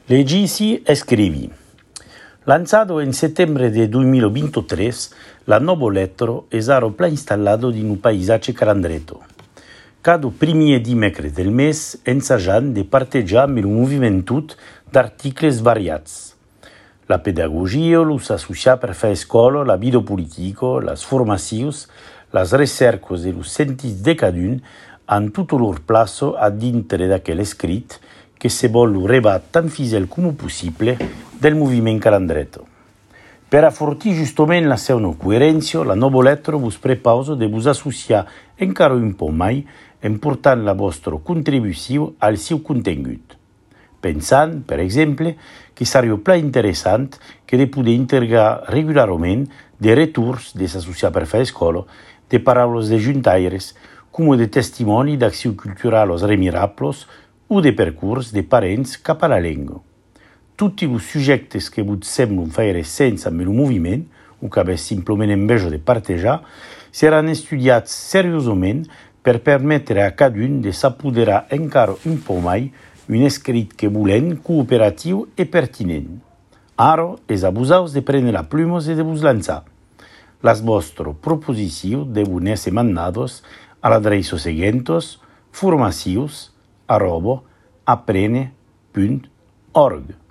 Leggi e scrivi. Lanzato in settembre del 2023, la nuovo lettero è stato installato in un paesaggio calandretto. Cada primi dimecres del mese ensaggiando di parteggiare il movimento d'articoli svariati. La pedagogia lo s'associa per fare scuola, la vita politica, le formazioni, le ricerche e i sentieri di cadun hanno tutto il loro spazio all'interno di quel scritto che si vuole revare tan fidel come possibile del movimento calandretto. Per affortire giustamente la sua coerenza, la nuova lettera vi prepara di vi associare ancora un po' mai importante la vostra contribuzione al suo contenuto. Pensando, per esempio, che sarebbe più interessante che di poter integrare regolarmente dei retours delle associazioni per fare scuola, delle parole dei giuntaires, come dei testimoni d'azioni culturali remirables o dei percorsi dei parenti cap alla lingua. Tutti i soggetti che vi sembrano fare senza il movimento, o che avete semplicemente invece di parteggiare, saranno studiati seriosamente per permettere a ciascuno di s'appoderare ancora un po' mai un scritto che vuole cooperativo e pertinente. Ora è abusato di prendere la pluma e di vi lanciare. Le vostre proposizioni devono essere mandate all'adresso seguente formazios@aprene.org.